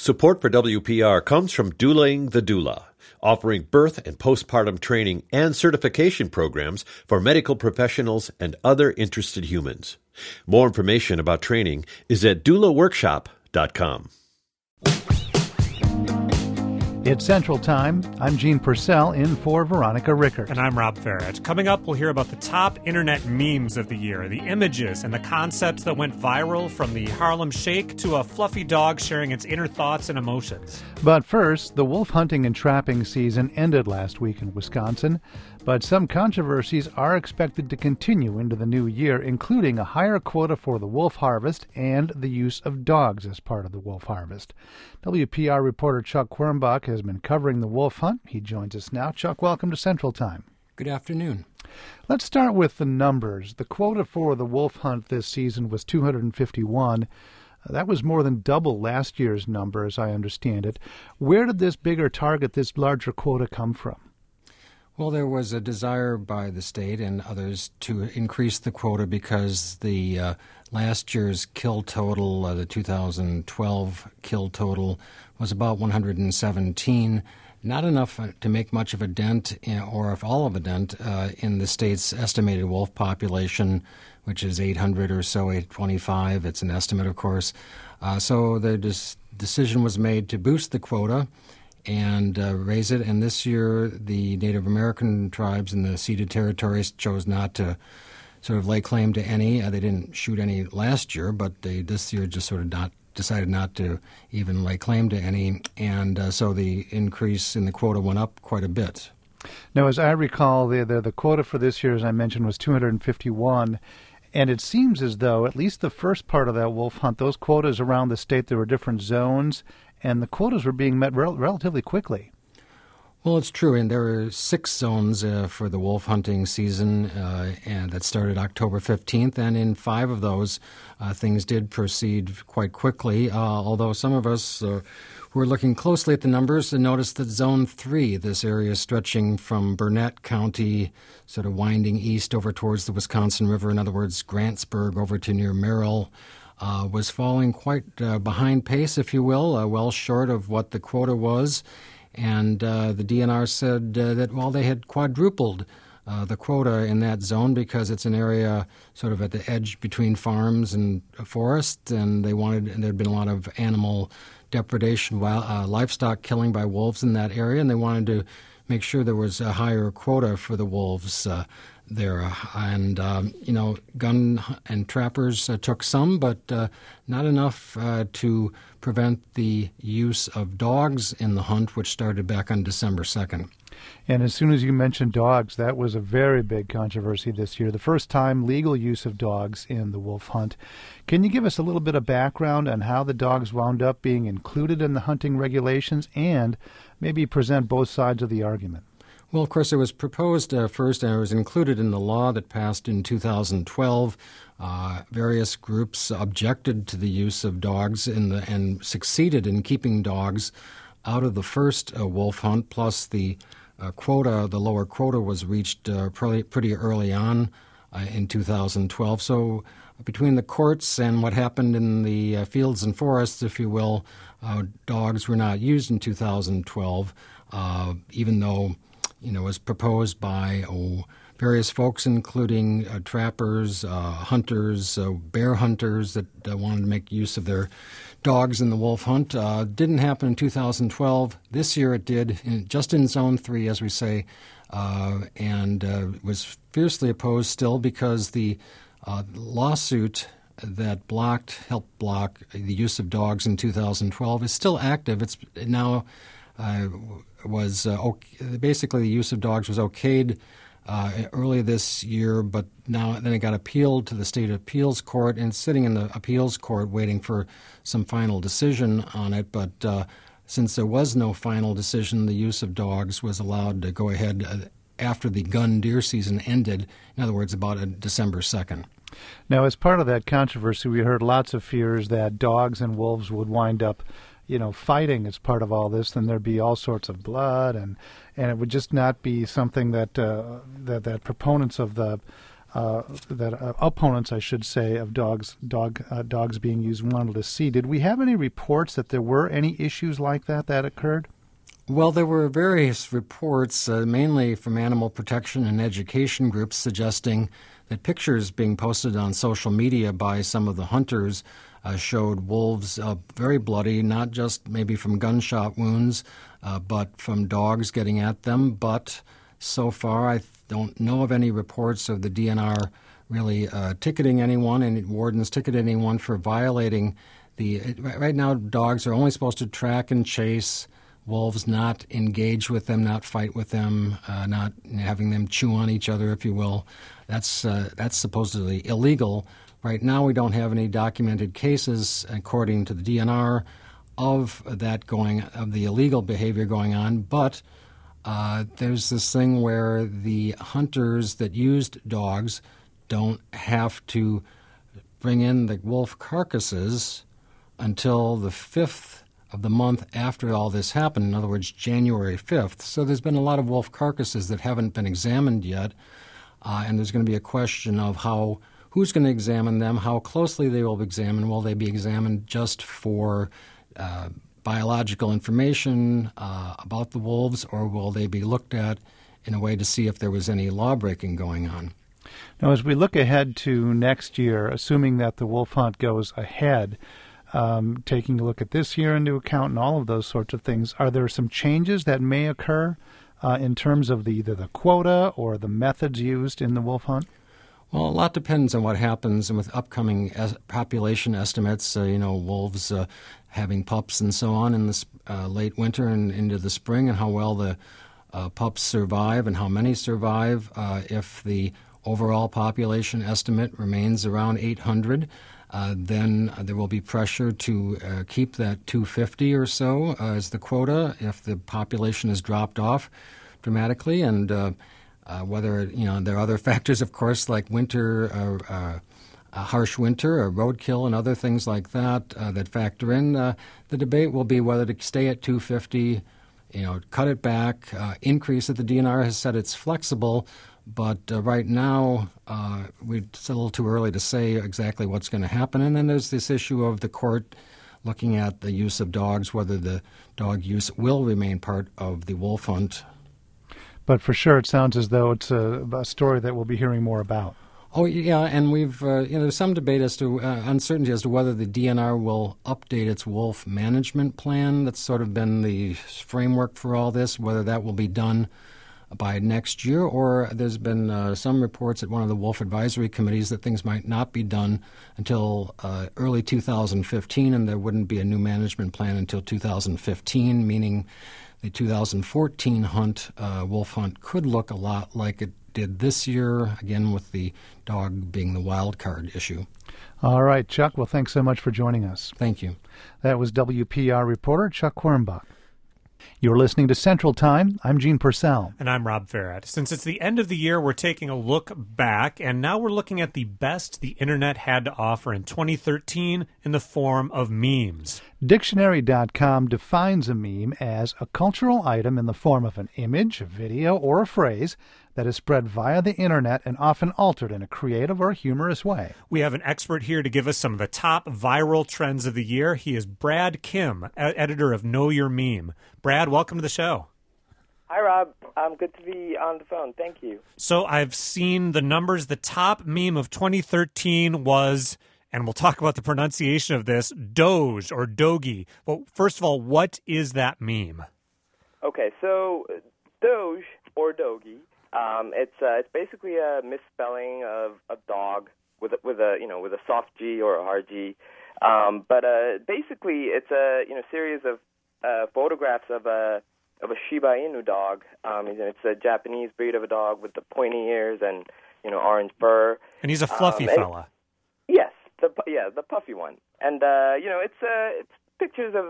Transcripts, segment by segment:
Support for WPR comes from Douling the Doula, offering birth and postpartum training and certification programs for medical professionals and other interested humans. More information about training is at doulaworkshop.com. It's Central Time. I'm Gene Purcell in for Veronica Rickert. And I'm Rob Farrett. Coming up, we'll hear about the top internet memes of the year, the images and the concepts that went viral, from the Harlem Shake to a fluffy dog sharing its inner thoughts and emotions. But first, the wolf hunting and trapping season ended last week in Wisconsin, but some controversies are expected to continue into the new year, including a higher quota for the wolf harvest and the use of dogs as part of the wolf harvest. WPR reporter Chuck Quirmbach has been covering the wolf hunt. He joins us now. Chuck, welcome to Central Time. Good afternoon. Let's start with the numbers. The quota for the wolf hunt this season was 251. That was more than double last year's number, as I understand it. Where did this bigger target, this larger quota, come from? Well, there was a desire by the state and others to increase the quota because the last year's kill total, the 2012 kill total, was about 117. Not enough to make much of a dent, or if all of a dent, in the state's estimated wolf population, which is 800 or so, 825. It's an estimate, of course. So the decision was made to boost the quota and raise it. And this year, the Native American tribes in the ceded territories chose not to sort of lay claim to any. They didn't shoot any last year, but they this year just sort of decided not to even lay claim to any. And so the increase in the quota went up quite a bit. Now, as I recall, the quota for this year, as I mentioned, was 251. And it seems as though, at least the first part of that wolf hunt, those quotas around the state, there were different zones, and the quotas were being met relatively quickly. Well, it's true, and there are 6 zones for the wolf hunting season, and that started October 15th, and in 5 of those, things did proceed quite quickly, although some of us who are looking closely at the numbers noticed that Zone 3, this area stretching from Burnett County, sort of winding east over towards the Wisconsin River, in other words, Grantsburg over to near Merrill, was falling quite behind pace, if you will, well short of what the quota was. And the DNR said that, well, they had quadrupled the quota in that zone because it's an area sort of at the edge between farms and forest, and there'd been a lot of animal depredation, livestock killing by wolves in that area, and they wanted to make sure there was a higher quota for the wolves there. And, gun and trappers took some, but not enough to prevent the use of dogs in the hunt, which started back on December 2nd. And as soon as you mentioned dogs, that was a very big controversy this year, the first time legal use of dogs in the wolf hunt. Can you give us a little bit of background on how the dogs wound up being included in the hunting regulations and maybe present both sides of the argument? Well, of course, it was proposed first, and it was included in the law that passed in 2012. Various groups objected to the use of dogs and succeeded in keeping dogs out of the first wolf hunt, plus the lower quota was reached pretty early on in 2012. So between the courts and what happened in the fields and forests, if you will, dogs were not used in 2012, even though it was proposed by various folks, including trappers, hunters, bear hunters that wanted to make use of their dogs in the wolf hunt. Didn't happen in 2012. This year it did, just in Zone 3, as we say, and was fiercely opposed still because the lawsuit that helped block the use of dogs in 2012 is still active. It's now basically the use of dogs was okayed early this year, but then it got appealed to the state appeals court, and it's sitting in the appeals court waiting for some final decision on it. But since there was no final decision, the use of dogs was allowed to go ahead after the gun deer season ended, in other words, about December 2nd. Now, as part of that controversy, we heard lots of fears that dogs and wolves would wind up fighting as part of all this, then there'd be all sorts of blood, and it would just not be something that that proponents of the opponents, I should say, of dogs being used wanted to see. Did we have any reports that there were any issues like that occurred? Well, there were various reports, mainly from animal protection and education groups, suggesting that pictures being posted on social media by some of the hunters showed wolves very bloody, not just maybe from gunshot wounds, but from dogs getting at them. But so far, I don't know of any reports of the DNR really ticketing anyone, and wardens ticketing anyone for violating right now, dogs are only supposed to track and chase wolves, not engage with them, not fight with them, not having them chew on each other, if you will. That's supposedly illegal. Right now, we don't have any documented cases, according to the DNR, of the illegal behavior going on. But there's this thing where the hunters that used dogs don't have to bring in the wolf carcasses until the 5th of the month after all this happened, in other words, January 5th. So there's been a lot of wolf carcasses that haven't been examined yet, and there's going to be a question of who's going to examine them, how closely they will be examined. Will they be examined just for biological information about the wolves, or will they be looked at in a way to see if there was any law-breaking going on? Now, as we look ahead to next year, assuming that the wolf hunt goes ahead, taking a look at this year into account and all of those sorts of things, are there some changes that may occur in terms of either the quota or the methods used in the wolf hunt? Well, a lot depends on what happens with upcoming population estimates, wolves having pups and so on in the late winter and into the spring, and how well the pups survive and how many survive. If the overall population estimate remains around 800, then there will be pressure to keep that 250 or so as the quota if the population has dropped off dramatically. And whether, there are other factors, of course, like winter, a harsh winter or roadkill and other things like that that factor in. The debate will be whether to stay at 250, cut it back, increase it. The DNR has said it's flexible. But right now, it's a little too early to say exactly what's going to happen. And then there's this issue of the court looking at the use of dogs, whether the dog use will remain part of the wolf hunt. But for sure, it sounds as though it's a story that we'll be hearing more about. Oh, yeah, and we've there's some debate as to uncertainty as to whether the DNR will update its wolf management plan. That's sort of been the framework for all this, whether that will be done by next year, or there's been some reports at one of the wolf advisory committees that things might not be done until early 2015, and there wouldn't be a new management plan until 2015, meaning the 2014 wolf hunt could look a lot like it did this year, again with the dog being the wild card issue. All right, Chuck, well, thanks so much for joining us. Thank you. That was WPR reporter Chuck Quirmbach. You're listening to Central Time. I'm Gene Purcell. And I'm Rob Farrett. Since it's the end of the year, we're taking a look back, and now we're looking at the best the Internet had to offer in 2013 in the form of memes. Dictionary.com defines a meme as a cultural item in the form of an image, a video, or a phrase that is spread via the Internet and often altered in a creative or humorous way. We have an expert here to give us some of the top viral trends of the year. He is Brad Kim, editor of Know Your Meme. Brad, welcome to the show. Hi, Rob. Good to be on the phone. Thank you. So I've seen the numbers. The top meme of 2013 was, and we'll talk about the pronunciation of this, Doge or Dogie. Well, first of all, what is that meme? Okay, so Doge or Dogie, it's basically a misspelling of a dog with a soft G or a hard G. But basically, it's a series of photographs of a Shiba Inu dog. It's a Japanese breed of a dog with the pointy ears and orange fur. And he's a fluffy fella. Yes, the puffy one. And it's pictures of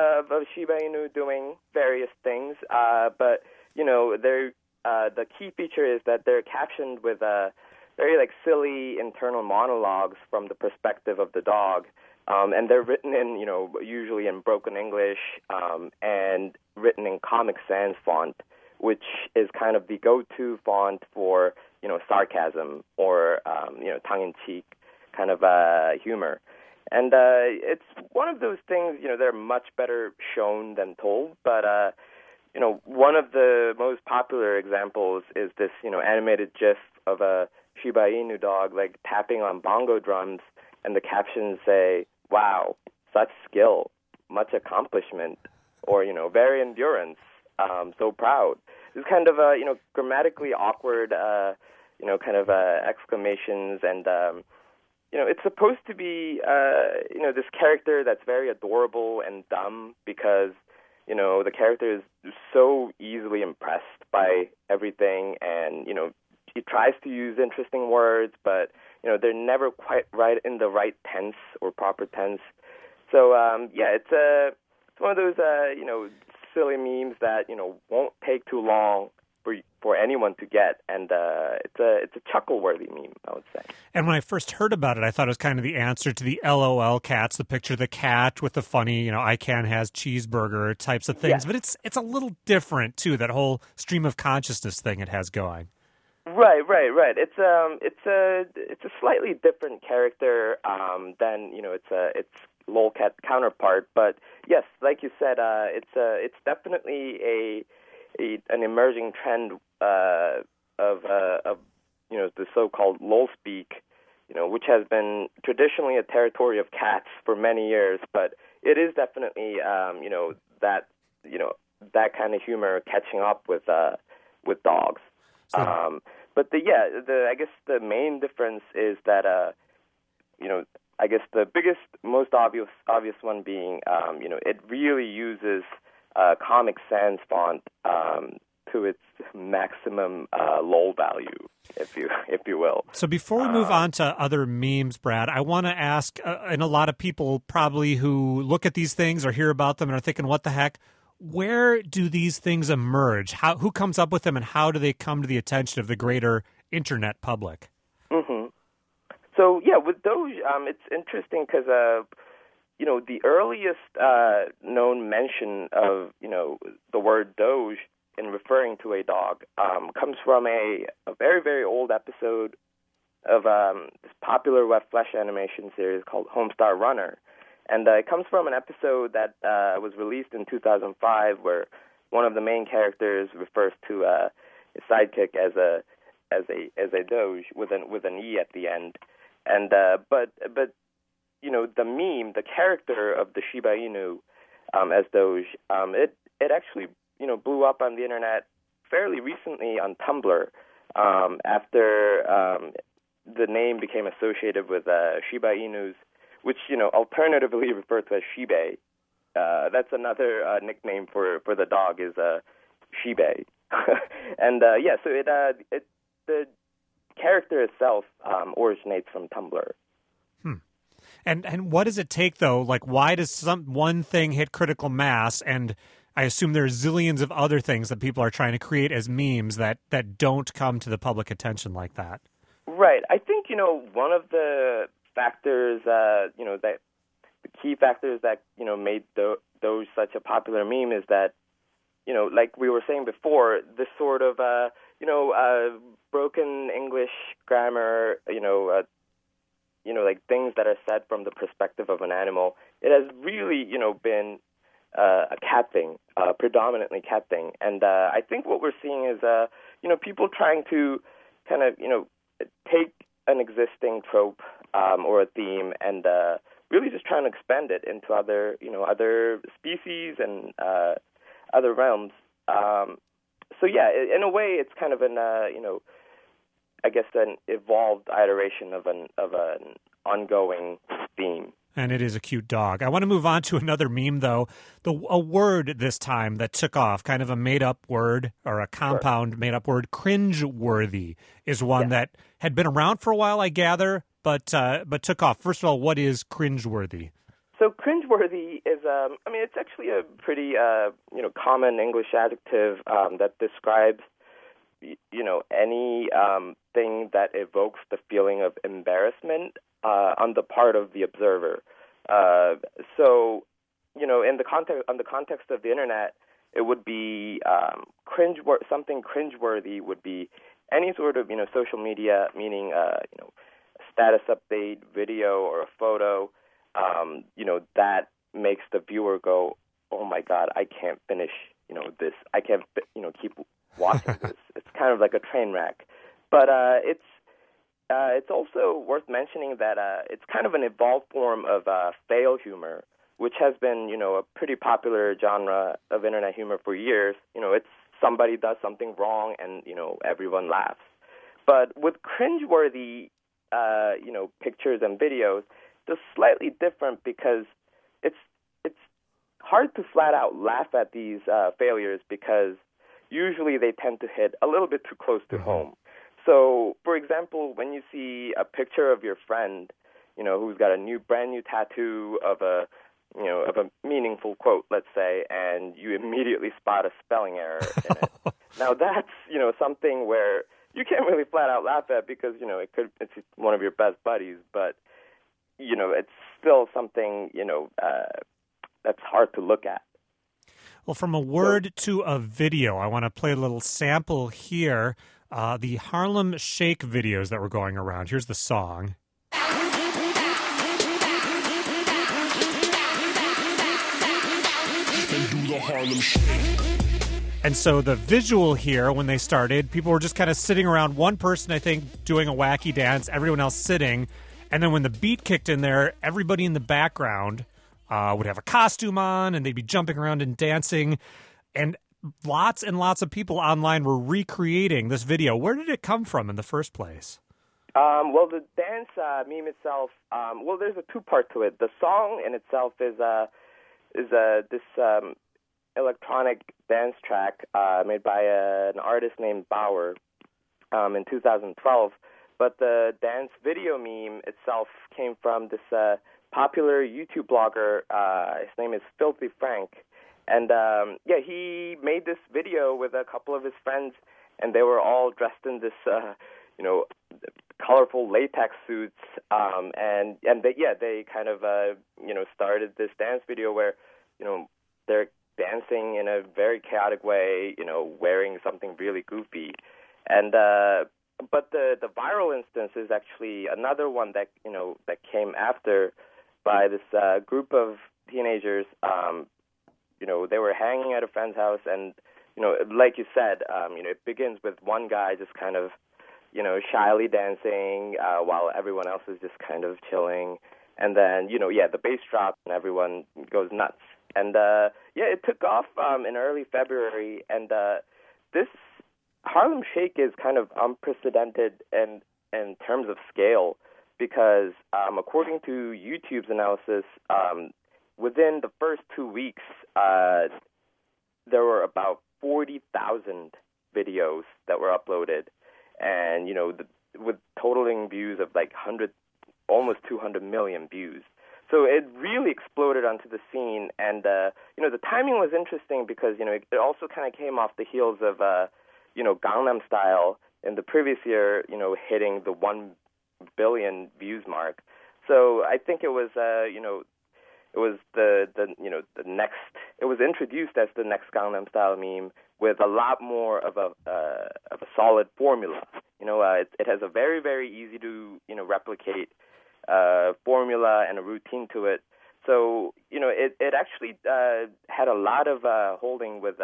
a Shiba Inu doing various things. But the key feature is that they're captioned with very silly internal monologues from the perspective of the dog. And they're written in, usually in broken English, and written in Comic Sans font, which is kind of the go-to font for sarcasm or tongue-in-cheek kind of humor. And it's one of those things, that are much better shown than told. But, one of the most popular examples is this, animated GIF of a Shiba Inu dog, like, tapping on bongo drums, and the captions say, "Wow, such skill, much accomplishment," or, "very endurance, so proud." This kind of, grammatically awkward, exclamations, and, it's supposed to be, this character that's very adorable and dumb because, the character is so easily impressed by everything, and, he tries to use interesting words, but, they're never quite right in the right tense or proper tense. So, it's one of those, silly memes that, won't take too long for anyone to get, and it's a chuckle-worthy meme, I would say. And when I first heard about it, I thought it was kind of the answer to the LOL cats, the picture of the cat with the funny, ICANN has cheeseburger types of things. Yeah. But it's a little different too. That whole stream of consciousness thing it has going. Right. It's a slightly different character than its lolcat counterpart. But yes, like you said, it's definitely an emerging trend of the so-called lol speak, which has been traditionally a territory of cats for many years, but it is definitely that kind of humor catching up with dogs. So. But I guess the main difference is that I guess the biggest, most obvious one being it really uses Comic Sans font to its maximum lol value, if you will. So before we move on to other memes, Brad, I want to ask, and a lot of people probably who look at these things or hear about them and are thinking, what the heck? Where do these things emerge? Who comes up with them, and how do they come to the attention of the greater internet public? Mm-hmm. So, with Doge, it's interesting because, the earliest known mention of, the word Doge in referring to a dog comes from a very, very old episode of this popular web flash animation series called Homestar Runner. And it comes from an episode that was released in 2005 where one of the main characters refers to his sidekick as a Doge with an E at the end. And but the meme, the character of the Shiba Inu as Doge, it actually blew up on the internet fairly recently on Tumblr after the name became associated with Shiba Inus, which alternatively referred to as Shiba. That's another nickname for the dog is Shiba. And so the character itself originates from Tumblr. And what does it take, though? Like, why does one thing hit critical mass? And I assume there's zillions of other things that people are trying to create as memes that don't come to the public attention like that. Right. I think, one of the factors, that the key factors that, made Doge such a popular meme is that, like we were saying before, this sort of, broken English grammar, like things that are said from the perspective of an animal, it has really, been a cat thing, predominantly cat thing. And I think what we're seeing is, people trying to kind of, take an existing trope or a theme and really just trying to expand it into other species and other realms. In a way, it's kind of an, I guess an evolved iteration of an ongoing theme. And it is a cute dog. I want to move on to another meme, though. A word this time that took off, kind of a made-up word or a compound made-up word. Cringe-worthy is one that had been around for a while, I gather, but took off. First of all, what is cringe-worthy? So cringe-worthy is, it's actually a pretty, common English adjective that describes, any thing that evokes the feeling of embarrassment on the part of the observer. In the context of the internet, it would be something cringeworthy would be any sort of social media, meaning status update, video, or a photo, that makes the viewer go, oh my God, I can't finish this. I can't keep watching this. It's kind of like a train wreck. But it's also worth mentioning that it's kind of an evolved form of fail humor, which has been a pretty popular genre of internet humor for years. It's somebody does something wrong and everyone laughs. But with cringeworthy pictures and videos, it's slightly different because it's hard to flat out laugh at these failures because usually they tend to hit a little bit too close to home. So, for example, when you see a picture of your friend, who's got a brand new tattoo of a meaningful quote, let's say, and you immediately spot a spelling error in it. Now that's, something where you can't really flat out laugh at because, it's one of your best buddies, but, it's still something, that's hard to look at. Well, from a word to a video, I want to play a little sample here. The Harlem Shake videos that were going around. Here's the song. And so the visual here, when they started, people were just kind of sitting around, one person, I think, doing a wacky dance, everyone else sitting. And then when the beat kicked in there, everybody in the background would have a costume on, and they'd be jumping around and dancing. And lots of people online were recreating this video. Where did it come from in the first place? Well, the dance meme itself, there's a two-part to it. The song in itself is this electronic dance track made by an artist named Bauer in 2012. But the dance video meme itself came from this popular YouTube blogger. His name is Filthy Frank. And, he made this video with a couple of his friends, and they were all dressed in this, colorful latex suits. They kind of, started this dance video where, they're dancing in a very chaotic way, wearing something really goofy. And, but the viral instance is actually another one that, that came after by this group of teenagers. They were hanging at a friend's house, and, like you said, it begins with one guy just kind of, shyly dancing while everyone else is just kind of chilling. And then, the bass drops and everyone goes nuts. And, it took off in early February, and this Harlem Shake is kind of unprecedented in terms of scale because, according to YouTube's analysis, within the first 2 weeks, there were about 40,000 videos that were uploaded, and with totaling views of like almost 200 million views. So it really exploded onto the scene, and the timing was interesting because it also kind of came off the heels of Gangnam Style in the previous year, hitting the 1 billion views mark. So I think it was it was the next. It was introduced as the next Gangnam Style meme with a lot more of a solid formula. It has a very, very easy to replicate formula and a routine to it. So it actually had a lot of holding with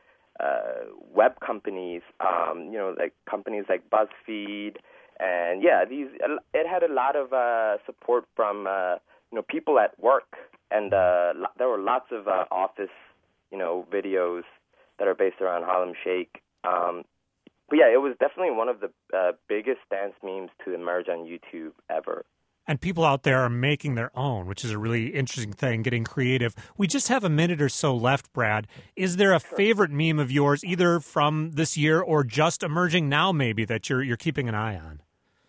web companies. Like companies like BuzzFeed, and it had a lot of support from people at work. And there were lots of office, videos that are based around Harlem Shake. But it was definitely one of the biggest dance memes to emerge on YouTube ever. And people out there are making their own, which is a really interesting thing, getting creative. We just have a minute or so left, Brad. Is there a favorite meme of yours, either from this year or just emerging now, maybe, that you're keeping an eye on?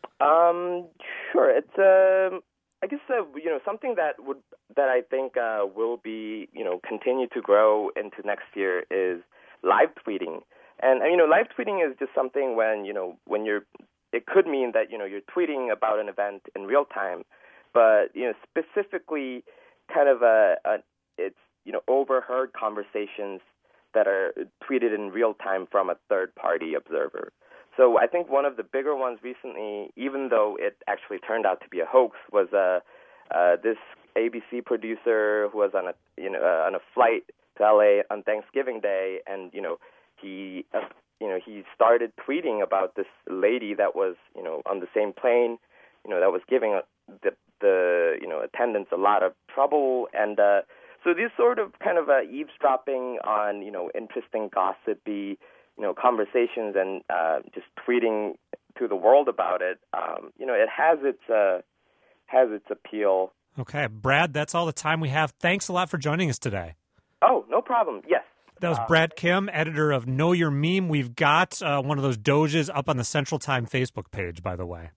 Sure. It's I guess something that I think will be continue to grow into next year is live tweeting, and live tweeting is just something when it could mean that you're tweeting about an event in real time, but specifically kind of it's overheard conversations that are tweeted in real time from a third party observer. So I think one of the bigger ones recently, even though it actually turned out to be a hoax, was this ABC producer who was on a flight to LA on Thanksgiving Day, and he started tweeting about this lady that was on the same plane, that was giving the attendants a lot of trouble, and so this sort of kind of eavesdropping on interesting gossipy conversations and just tweeting to the world about it. It has its appeal. Okay, Brad, that's all the time we have. Thanks a lot for joining us today. Oh, no problem. Yes. That was Brad Kim, editor of Know Your Meme. We've got one of those doges up on the Central Time Facebook page, by the way.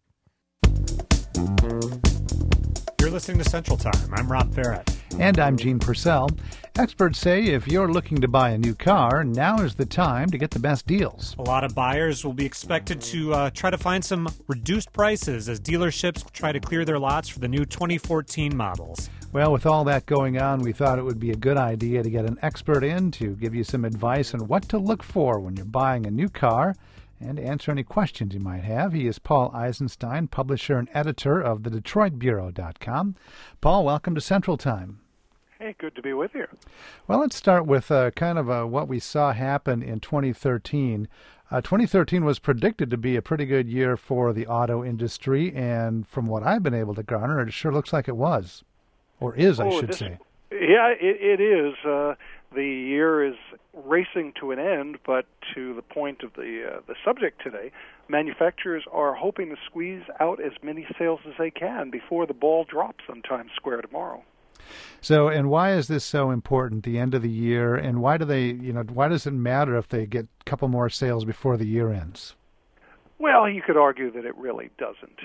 You're listening to Central Time. I'm Rob Barrett. And I'm Gene Purcell. Experts say if you're looking to buy a new car, now is the time to get the best deals. A lot of buyers will be expected to try to find some reduced prices as dealerships try to clear their lots for the new 2014 models. Well, with all that going on, we thought it would be a good idea to get an expert in to give you some advice on what to look for when you're buying a new car and answer any questions you might have. He is Paul Eisenstein, publisher and editor of thedetroitbureau.com. Paul, welcome to Central Time. Hey, good to be with you. Well, let's start with what we saw happen in 2013. 2013 was predicted to be a pretty good year for the auto industry, and from what I've been able to garner, it sure looks like it was. Or is, I should say. Yeah, it is. The year is racing to an end, but to the point of the subject today, manufacturers are hoping to squeeze out as many sales as they can before the ball drops on Times Square tomorrow. So, and why is this so important, the end of the year, and why does it matter if they get a couple more sales before the year ends? Well, you could argue that it really doesn't.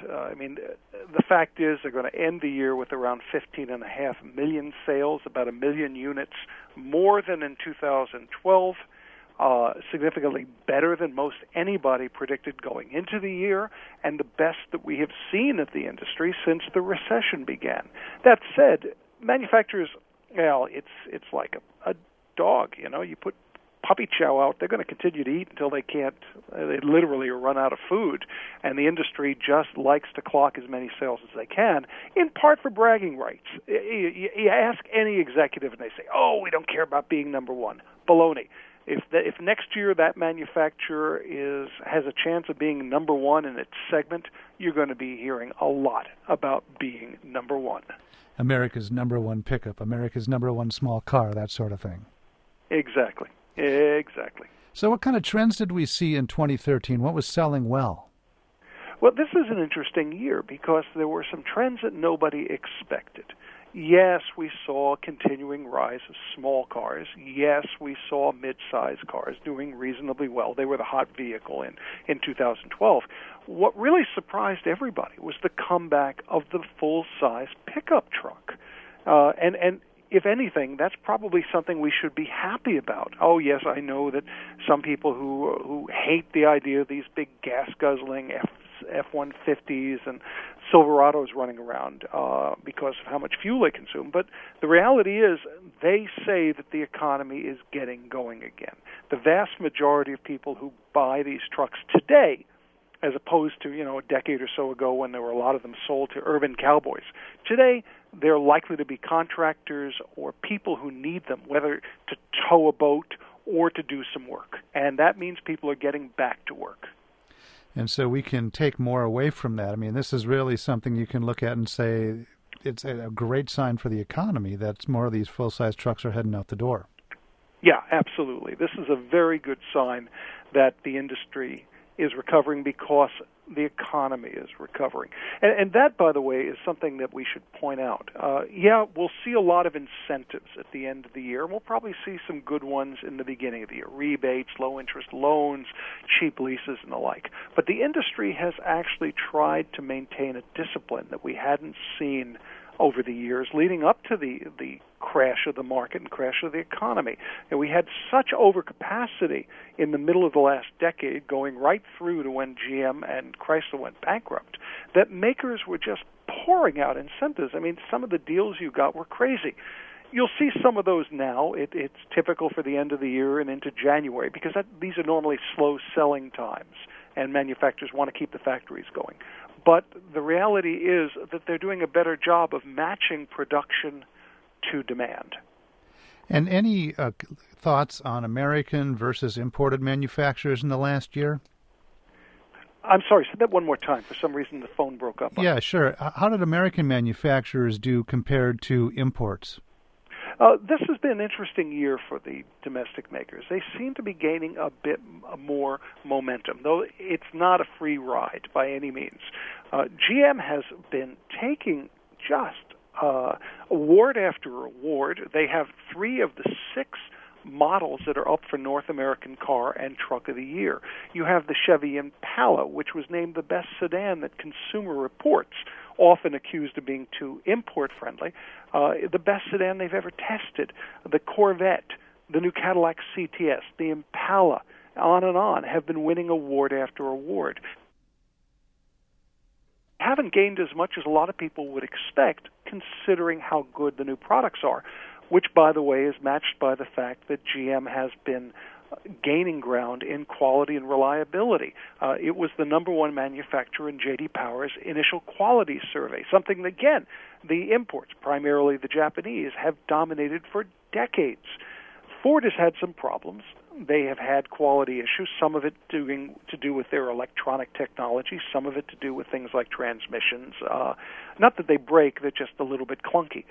The fact is they're going to end the year with around 15.5 million sales, about 1 million units more than in 2012, significantly better than most anybody predicted going into the year, and the best that we have seen at the industry since the recession began. That said, manufacturers, well, it's like a dog, you put puppy chow out, they're going to continue to eat until they literally run out of food. And the industry just likes to clock as many sales as they can, in part for bragging rights. You ask any executive and they say, oh, we don't care about being number one. Baloney. If next year that manufacturer has a chance of being number one in its segment, you're going to be hearing a lot about being number one. America's number one pickup, America's number one small car, that sort of thing. Exactly. So what kind of trends did we see in 2013? What was selling well? Well, this is an interesting year because there were some trends that nobody expected. Yes, we saw a continuing rise of small cars. Yes, we saw mid-sized cars doing reasonably well. They were the hot vehicle in 2012. What really surprised everybody was the comeback of the full-size pickup truck. And if anything, that's probably something we should be happy about. Oh, yes, I know that some people who hate the idea of these big gas-guzzling F-150s and Silverados running around because of how much fuel they consume. But the reality is they say that the economy is getting going again. The vast majority of people who buy these trucks today, as opposed to, a decade or so ago when there were a lot of them sold to urban cowboys. Today, they're likely to be contractors or people who need them, whether to tow a boat or to do some work. And that means people are getting back to work. And so we can take more away from that. I mean, this is really something you can look at and say it's a great sign for the economy that more of these full-size trucks are heading out the door. Yeah, absolutely. This is a very good sign that the industry is recovering because the economy is recovering. And that, by the way, is something that we should point out. We'll see a lot of incentives at the end of the year, and we'll probably see some good ones in the beginning of the year. Rebates, low-interest loans, cheap leases, and the like. But the industry has actually tried to maintain a discipline that we hadn't seen over the years leading up to the crash of the market and crash of the economy. And we had such overcapacity in the middle of the last decade, going right through to when GM and Chrysler went bankrupt, that makers were just pouring out incentives. I mean, some of the deals you got were crazy. You'll see some of those now. It's typical for the end of the year and into January because these are normally slow selling times. and manufacturers want to keep the factories going. But the reality is that they're doing a better job of matching production to demand. And any thoughts on American versus imported manufacturers in the last year? I'm sorry, say that one more time. For some reason, the phone broke up. Yeah, sure. How did American manufacturers do compared to imports? This has been an interesting year for the domestic makers. They seem to be gaining a bit more momentum, though it's not a free ride by any means. GM has been taking just award after award. They have 3 of the 6 models that are up for North American Car and Truck of the Year. You have the Chevy Impala, which was named the best sedan that Consumer Reports, often accused of being too import-friendly, the best sedan they've ever tested. The Corvette, the new Cadillac CTS, the Impala, on, have been winning award after award. Haven't gained as much as a lot of people would expect, considering how good the new products are, which, by the way, is matched by the fact that GM has been gaining ground in quality and reliability. It was the number 1 manufacturer in J.D. Power's initial quality survey, something that, again, the imports, primarily the Japanese, have dominated for decades. Ford has had some problems. They have had quality issues, some of it to do with their electronic technology, some of it to do with things like transmissions. Not that they break, they're just a little bit clunky.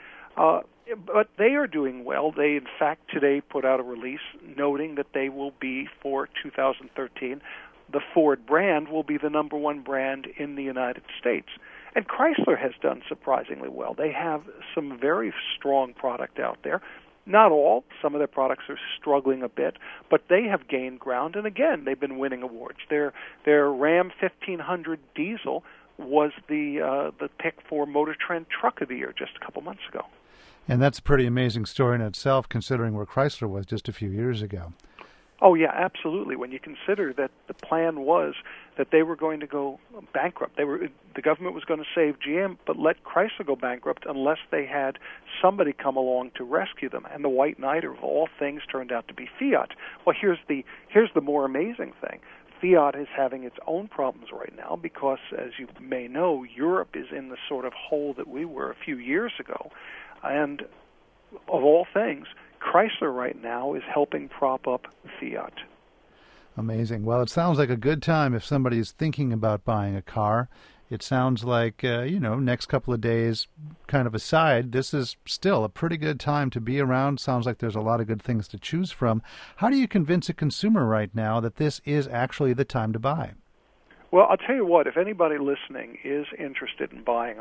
But they are doing well. They, in fact, today put out a release noting that they will be, for 2013, the Ford brand will be the number 1 brand in the United States. And Chrysler has done surprisingly well. They have some very strong product out there. Not all. Some of their products are struggling a bit, but they have gained ground, and again, they've been winning awards. Their Ram 1500 diesel was the pick for Motor Trend Truck of the Year just a couple months ago. And that's a pretty amazing story in itself, considering where Chrysler was just a few years ago. Oh, yeah, absolutely. When you consider that the plan was that they were going to go bankrupt. The government was going to save GM, but let Chrysler go bankrupt unless they had somebody come along to rescue them. And the white knight of all things turned out to be Fiat. Well, here's the more amazing thing. Fiat is having its own problems right now because, as you may know, Europe is in the sort of hole that we were a few years ago. And of all things, Chrysler right now is helping prop up Fiat. Amazing. Well, it sounds like a good time if somebody is thinking about buying a car. It sounds like, next couple of days kind of aside, this is still a pretty good time to be around. Sounds like there's a lot of good things to choose from. How do you convince a consumer right now that this is actually the time to buy? Well, I'll tell you what, if anybody listening is interested in buying,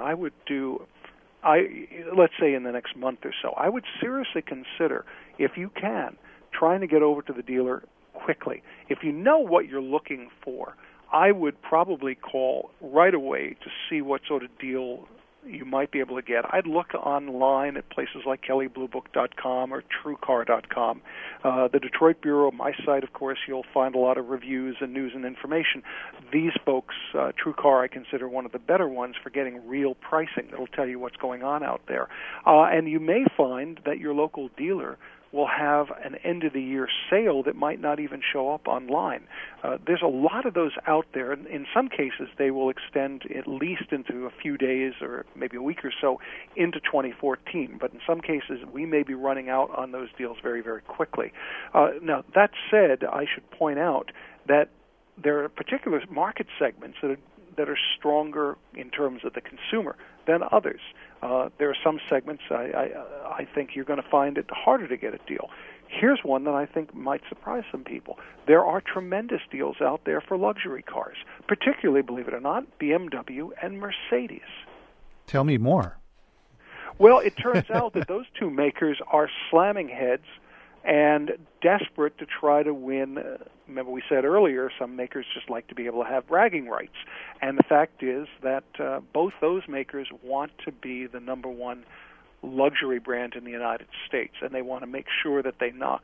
let's say in the next month or so, I would seriously consider, if you can, trying to get over to the dealer quickly. If you know what you're looking for, I would probably call right away to see what sort of deal you might be able to get. I'd look online at places like kellybluebook.com or truecar.com. The Detroit Bureau, my site, of course, you'll find a lot of reviews and news and information. These folks, TrueCar, I consider one of the better ones for getting real pricing. That'll tell you what's going on out there. And you may find that your local dealer will have an end-of-the-year sale that might not even show up online. There's a lot of those out there, and in some cases they will extend at least into a few days or maybe a week or so into 2014, but in some cases we may be running out on those deals very, very quickly. Now, that said, I should point out that there are particular market segments that are stronger in terms of the consumer than others. There are some segments I think you're going to find it harder to get a deal. Here's one that I think might surprise some people. There are tremendous deals out there for luxury cars, particularly, believe it or not, BMW and Mercedes. Tell me more. Well, it turns out that those two makers are slamming heads and desperate to try to win. Remember, we said earlier, some makers just like to be able to have bragging rights. And the fact is that both those makers want to be the number one luxury brand in the United States, and they want to make sure that they knock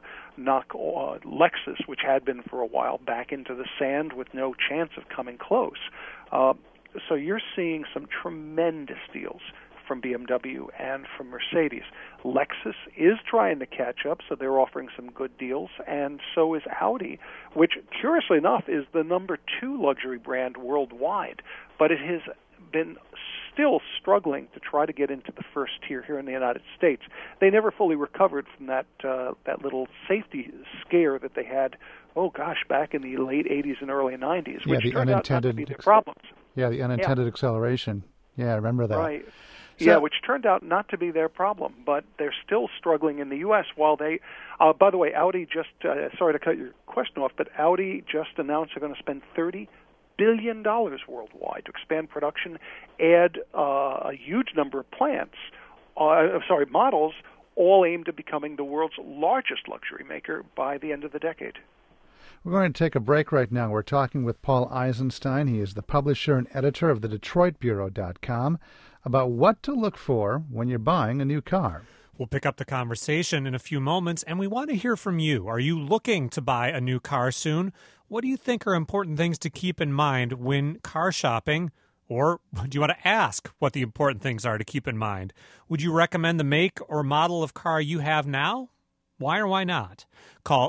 Lexus, which had been for a while, back into the sand with no chance of coming close. So you're seeing some tremendous deals from BMW and from Mercedes. Lexus is trying to catch up, so they're offering some good deals, and so is Audi, which, curiously enough, is the number 2 luxury brand worldwide, but it has been still struggling to try to get into the first tier here in the United States. They never fully recovered from that little safety scare that they had, back in the late 80s and early 90s, which turned out not to be their problems. Yeah, the unintended acceleration. Yeah, I remember that. Right. So, which turned out not to be their problem, but they're still struggling in the U.S. while they, by the way, Audi just, sorry to cut your question off, but Audi just announced they're going to spend $30 billion worldwide to expand production, add a huge number of models, all aimed at becoming the world's largest luxury maker by the end of the decade. We're going to take a break right now. We're talking with Paul Eisenstein. He is the publisher and editor of the DetroitBureau.com about what to look for when you're buying a new car. We'll pick up the conversation in a few moments, and we want to hear from you. Are you looking to buy a new car soon? What do you think are important things to keep in mind when car shopping? Or do you want to ask what the important things are to keep in mind? Would you recommend the make or model of car you have now? Why or why not? Call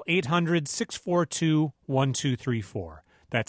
800-642-1234. That's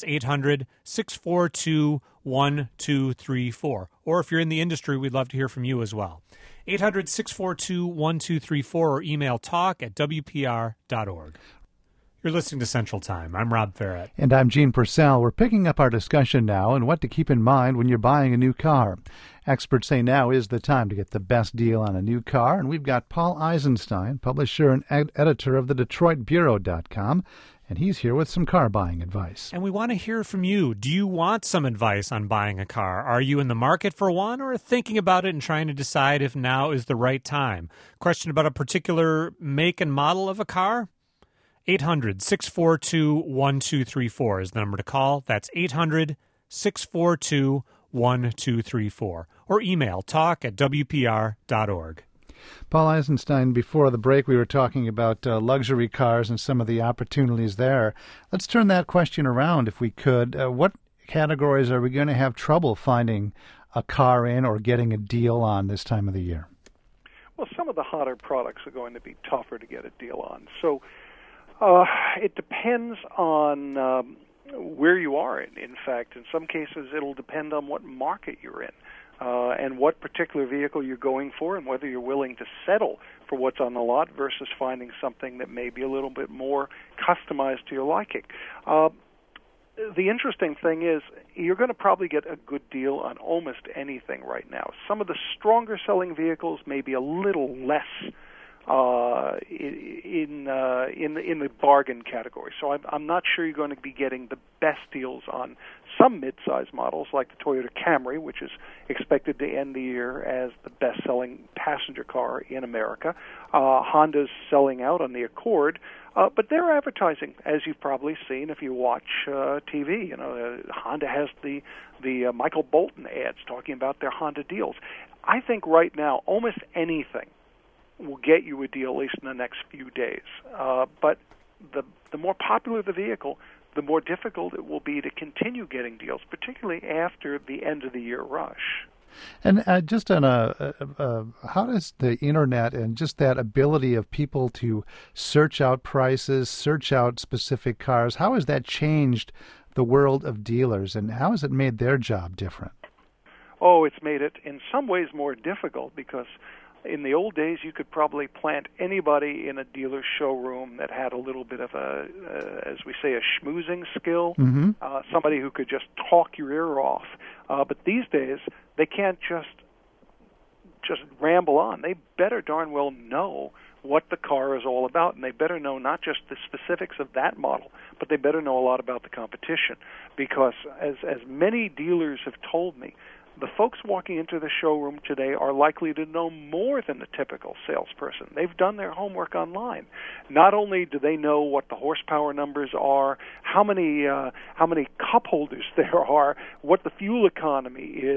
800-642-1234. Or if you're in the industry, we'd love to hear from you as well. 800-642-1234 or email talk@wpr.org. You're listening to Central Time. I'm Rob Farrett. And I'm Gene Purcell. We're picking up our discussion now on what to keep in mind when you're buying a new car. Experts say now is the time to get the best deal on a new car, and we've got Paul Eisenstein, publisher and editor of the DetroitBureau.com, and he's here with some car buying advice. And we want to hear from you. Do you want some advice on buying a car? Are you in the market for one or thinking about it and trying to decide if now is the right time? Question about a particular make and model of a car? 800-642-1234 is the number to call. That's 800-642-1234. Or email talk@wpr.org. Paul Eisenstein, before the break, we were talking about luxury cars and some of the opportunities there. Let's turn that question around, if we could. What categories are we going to have trouble finding a car in or getting a deal on this time of the year? Well, some of the hotter products are going to be tougher to get a deal on. So it depends on where you are in. In fact, in some cases, it'll depend on what market you're in. And what particular vehicle you're going for, and whether you're willing to settle for what's on the lot versus finding something that may be a little bit more customized to your liking. The interesting thing is you're going to probably get a good deal on almost anything right now. Some of the stronger selling vehicles may be a little less in the bargain category. So I'm not sure you're going to be getting the best deals on some mid-size models like the Toyota Camry, which is expected to end the year as the best-selling passenger car in America. Honda's selling out on the Accord, but they're advertising, as you've probably seen if you watch TV. You know, Honda has the Michael Bolton ads talking about their Honda deals. I think right now almost anything will get you a deal, at least in the next few days. But the more popular the vehicle, the more difficult it will be to continue getting deals, particularly after the end of the year rush. And just on how does the internet and just that ability of people to search out prices, search out specific cars, how has that changed the world of dealers, and how has it made their job different? Oh, it's made it in some ways more difficult because in the old days, you could probably plant anybody in a dealer's showroom that had a little bit of as we say, a schmoozing skill, somebody who could just talk your ear off. But these days, they can't just ramble on. They better darn well know what the car is all about, and they better know not just the specifics of that model, but they better know a lot about the competition. Because as many dealers have told me, the folks walking into the showroom today are likely to know more than the typical salesperson. They've done their homework online. Not only do they know what the horsepower numbers are, how many cup holders there are, what the fuel economy is,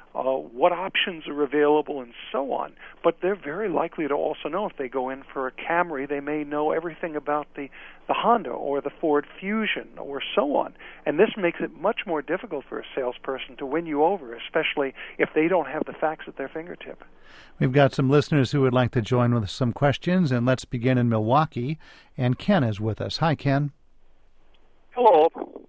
what options are available, and so on. But they're very likely to also know if they go in for a Camry, they may know everything about the Honda or the Ford Fusion or so on. And this makes it much more difficult for a salesperson to win you over, especially if they don't have the facts at their fingertip. We've got some listeners who would like to join with some questions, and let's begin in Milwaukee. And Ken is with us. Hi, Ken. Hello.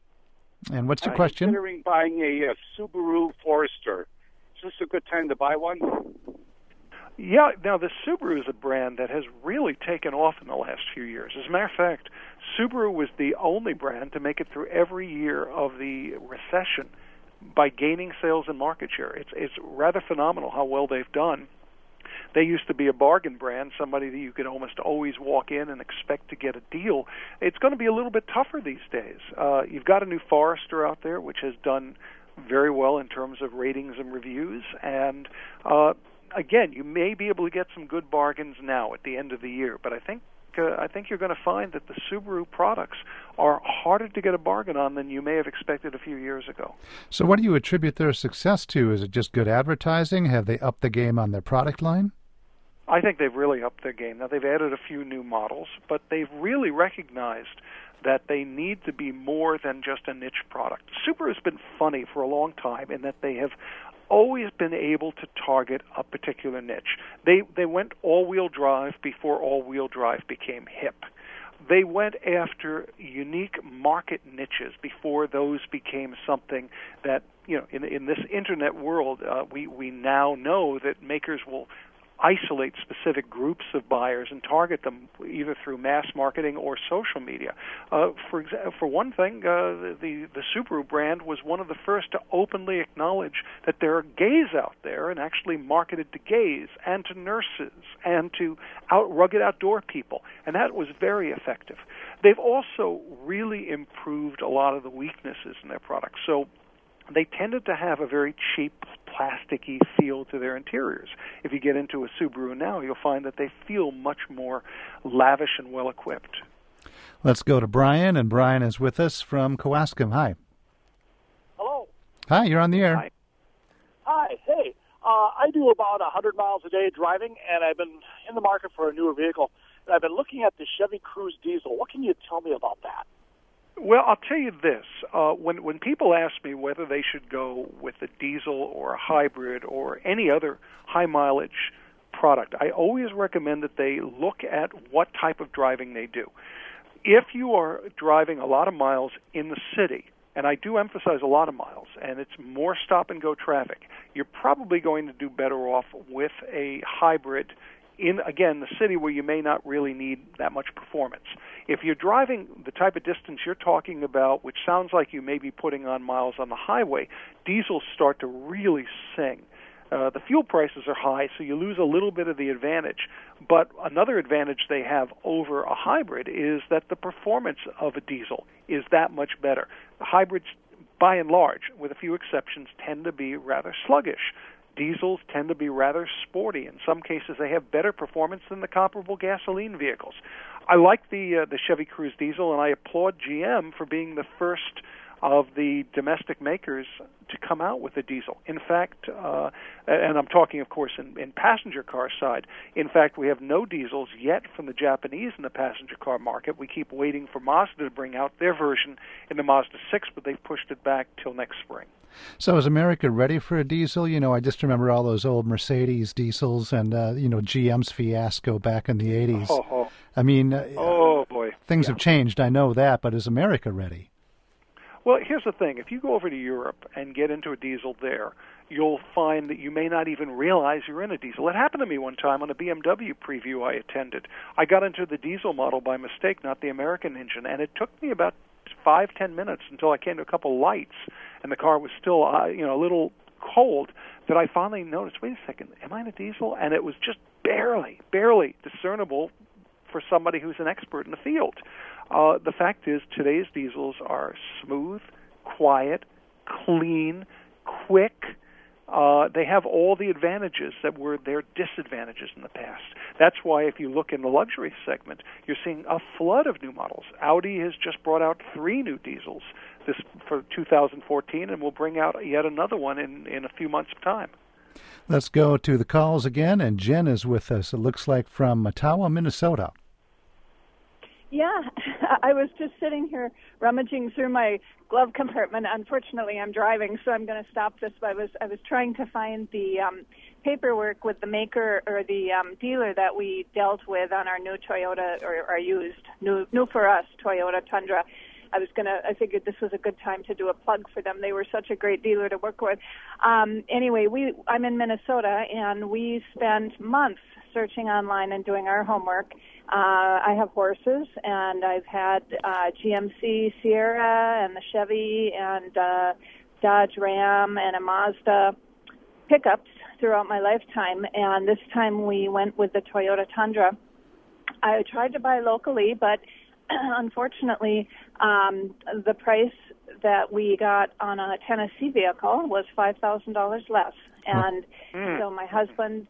And what's your question? I'm considering buying a Subaru Forester. Is this a good time to buy one? Yeah, now the Subaru is a brand that has really taken off in the last few years. As a matter of fact, Subaru was the only brand to make it through every year of the recession by gaining sales and market share. It's rather phenomenal how well they've done. They used to be a bargain brand, somebody that you could almost always walk in and expect to get a deal. It's going to be a little bit tougher these days. You've got a new Forester out there, which has done very well in terms of ratings and reviews. And, again, you may be able to get some good bargains now at the end of the year. But I think you're going to find that the Subaru products are harder to get a bargain on than you may have expected a few years ago. So what do you attribute their success to? Is it just good advertising? Have they upped the game on their product line? I think they've really upped their game. Now, they've added a few new models, but they've really recognized that they need to be more than just a niche product. Subaru has been funny for a long time in that they have always been able to target a particular niche. They went all-wheel drive before all-wheel drive became hip. They went after unique market niches before those became something that, in this internet world, we now know that makers will isolate specific groups of buyers and target them either through mass marketing or social media. For one thing, the Subaru brand was one of the first to openly acknowledge that there are gays out there and actually marketed to gays and to nurses and to rugged outdoor people, and that was very effective. They've also really improved a lot of the weaknesses in their products. So they tended to have a very cheap, plasticky feel to their interiors. If you get into a Subaru now, you'll find that they feel much more lavish and well-equipped. Let's go to Brian, and Brian is with us from Kewaskum. Hi. Hello. Hi, you're on the air. Hi. Hey, I do about 100 miles a day driving, and I've been in the market for a newer vehicle. And I've been looking at the Chevy Cruze diesel. What can you tell me about that? Well, I'll tell you this. When people ask me whether they should go with a diesel or a hybrid or any other high-mileage product, I always recommend that they look at what type of driving they do. If you are driving a lot of miles in the city, and I do emphasize a lot of miles, and it's more stop-and-go traffic, you're probably going to do better off with a hybrid in, again, the city where you may not really need that much performance. If you're driving the type of distance you're talking about, which sounds like you may be putting on miles on the highway, diesels start to really sing. The fuel prices are high, so you lose a little bit of the advantage. But another advantage they have over a hybrid is that the performance of a diesel is that much better. The hybrids, by and large, with a few exceptions, tend to be rather sluggish. Diesels tend to be rather sporty. In some cases, they have better performance than the comparable gasoline vehicles. I like the Chevy Cruze diesel, and I applaud GM for being the first of the domestic makers to come out with a diesel. In fact, and I'm talking, of course, in passenger car side, in fact, we have no diesels yet from the Japanese in the passenger car market. We keep waiting for Mazda to bring out their version in the Mazda 6, but they've pushed it back till next spring. So is America ready for a diesel? I just remember all those old Mercedes diesels and, GM's fiasco back in the 80s. I mean, boy, things have changed, I know that, but is America ready? Well, here's the thing. If you go over to Europe and get into a diesel there, you'll find that you may not even realize you're in a diesel. It happened to me one time on a BMW preview I attended. I got into the diesel model by mistake, not the American engine, and it took me about 5-10 minutes until I came to a couple lights, and the car was still a little cold, that I finally noticed, wait a second, am I in a diesel? And it was just barely discernible for somebody who's an expert in the field. The fact is, today's diesels are smooth, quiet, clean, quick, they have all the advantages that were their disadvantages in the past. That's why if you look in the luxury segment, you're seeing a flood of new models. Audi has just brought out 3 new diesels this for 2014, and will bring out yet another one in a few months' time. Let's go to the calls again, and Jen is with us, it looks like from Ottawa, Minnesota. Yeah, I was just sitting here rummaging through my glove compartment. Unfortunately, I'm driving, so I'm going to stop this. But I was trying to find the paperwork with the maker or the dealer that we dealt with on our new Toyota, or our used, new for us, Toyota Tundra. I figured this was a good time to do a plug for them. They were such a great dealer to work with. Anyway, I'm in Minnesota, and we spent months searching online and doing our homework. I have horses, and I've had GMC Sierra and the Chevy and Dodge Ram and a Mazda pickups throughout my lifetime, and this time we went with the Toyota Tundra. I tried to buy locally, but unfortunately, the price that we got on a Tennessee vehicle was $5,000 less. And so my husband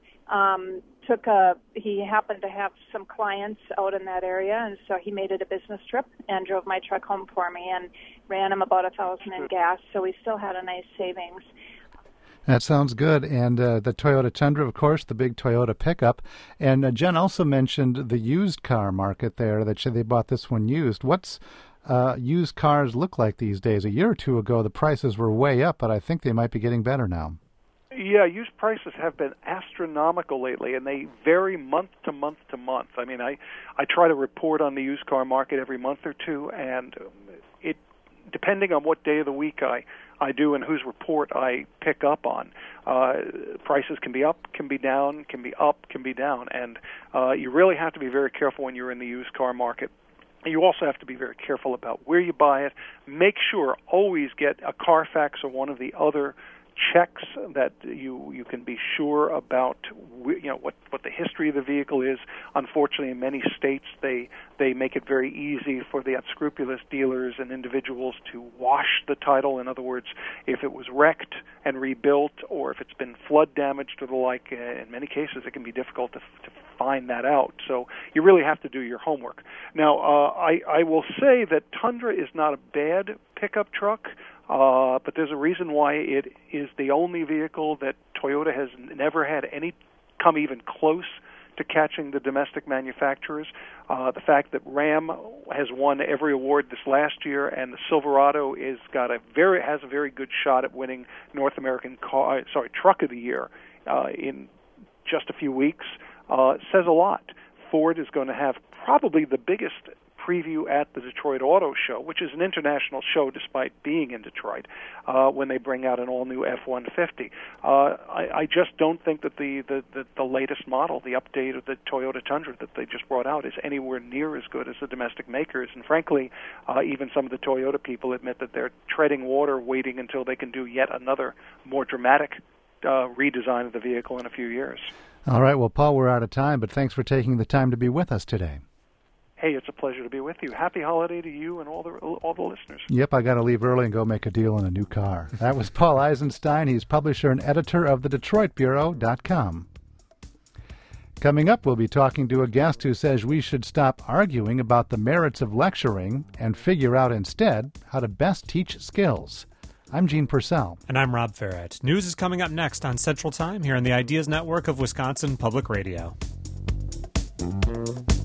he happened to have some clients out in that area, and so he made it a business trip and drove my truck home for me and ran him about $1,000 in gas, so we still had a nice savings. That sounds good. And the Toyota Tundra, of course, the big Toyota pickup. And Jen also mentioned the used car market there, that they bought this one used. What's used cars look like these days? A year or two ago, the prices were way up, but I think they might be getting better now. Yeah, used prices have been astronomical lately, and they vary month to month to month. I mean, I try to report on the used car market every month or two, and it, depending on what day of the week I do and whose report I pick up on, prices can be up, can be down, can be up, can be down, and you really have to be very careful when you're in the used car market. You also have to be very careful about where you buy it. Make sure always get a Carfax or one of the other checks that you can be sure about, what the history of the vehicle is. Unfortunately, in many states, they make it very easy for the unscrupulous dealers and individuals to wash the title. In other words, if it was wrecked and rebuilt, or if it's been flood damaged or the like, in many cases it can be difficult to find that out. So you really have to do your homework. Now, I will say that Tundra is not a bad pickup truck. But there's a reason why it is the only vehicle that Toyota has never had any come even close to catching the domestic manufacturers. The fact that Ram has won every award this last year, and the Silverado has a very good shot at winning North American Truck of the Year in just a few weeks, says a lot. Ford is going to have probably the biggest preview at the Detroit Auto Show, which is an international show despite being in Detroit, when they bring out an all-new F-150. I just don't think that the latest model, the update of the Toyota Tundra that they just brought out, is anywhere near as good as the domestic makers. And frankly, even some of the Toyota people admit that they're treading water, waiting until they can do yet another more dramatic redesign of the vehicle in a few years. All right. Well, Paul, we're out of time, but thanks for taking the time to be with us today. Hey, it's a pleasure to be with you. Happy holiday to you and all the listeners. Yep, I got to leave early and go make a deal on a new car. That was Paul Eisenstein. He's publisher and editor of thedetroitbureau.com. Coming up, we'll be talking to a guest who says we should stop arguing about the merits of lecturing and figure out instead how to best teach skills. I'm Gene Purcell. And I'm Rob Farrett. News is coming up next on Central Time here on the Ideas Network of Wisconsin Public Radio.